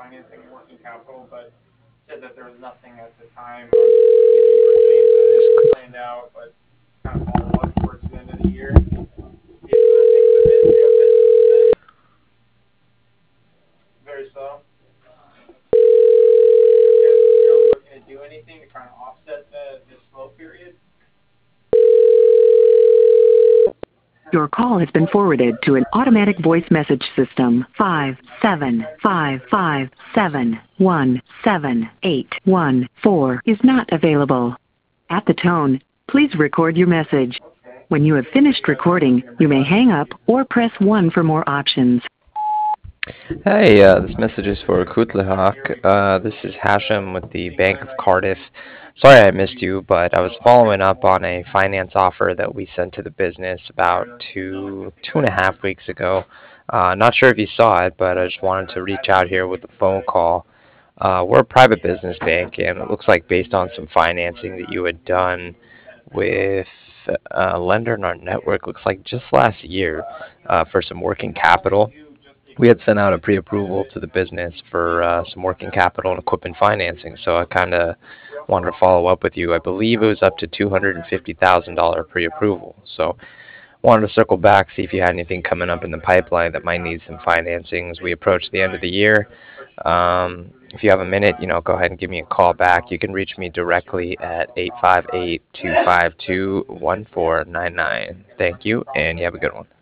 financing and working capital, but said that there was nothing at the time planned out, but kind of follow up towards the end of the year. If things have been, we have businesses in. Very slow. Are looking to do anything to kind of offset the slow period? Your call has been forwarded to an automatic voice message system. 57557178114 is not available. At the tone, please record your message. When you have finished recording, you may hang up or press 1 for more options. Hey, this message is for Kutlahawk. This is Hashem with the Bank of Cardiff. Sorry I missed you, but I was following up on a finance offer that we sent to the business about two and a half weeks ago. Not sure if you saw it, but I just wanted to reach out here with a phone call. We're a private business bank, and it looks like based on some financing that you had done with a lender in our network, looks like just last year, for some working capital. We had sent out a pre-approval to the business for some working capital and equipment financing, so I kind of wanted to follow up with you. I believe it was up to $250,000 pre-approval, so wanted to circle back, see if you had anything coming up in the pipeline that might need some financing as we approach the end of the year. If you have a minute, go ahead and give me a call back. You can reach me directly at 858-252-1499. Thank you, and you have a good one.